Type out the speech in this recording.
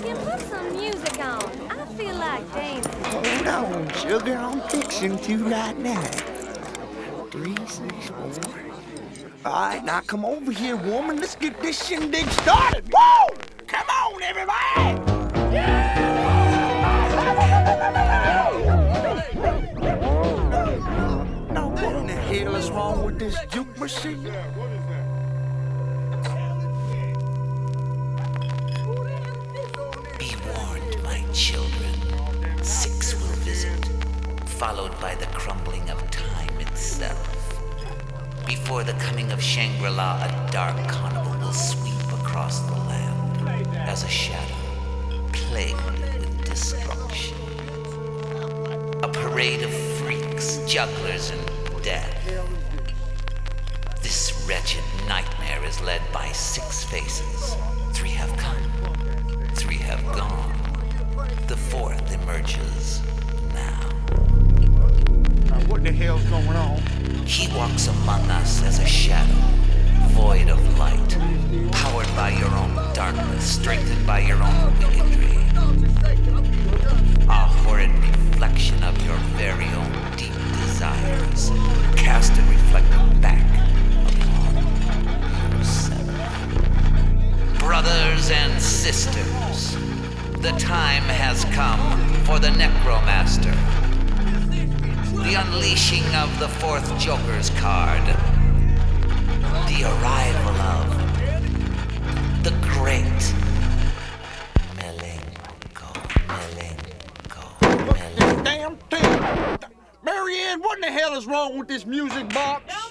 You put some music on. I feel like dancing. Hold on, sugar. I'm fixing to right now. 3, 6, 4. All right, now come over here, woman. Let's get this shindig started. Woo! Come on, everybody! Now, what in the hell is wrong with this juke machine? Be warned, my children. 6 will visit, followed by the crumbling of time itself. Before the coming of Shangri-La, a dark carnival will sweep across the land as a shadow, plagued with destruction. A parade of freaks, jugglers, and death. This wretched nightmare is led by 6 faces. 3 have come, 3 have gone. The 4th emerges now. Now, what the hell's going on? He walks among us as a shadow, void of light, powered by your own darkness, strengthened by your own wickedry. A horrid reflection of your very own deep desires, cast and reflected back upon yourself. Brothers and sisters, the time has come for the Necromaster. The unleashing of the 4th Joker's card. The arrival of the great Malenko. Damn thing! Marianne, what in the hell is wrong with this music box?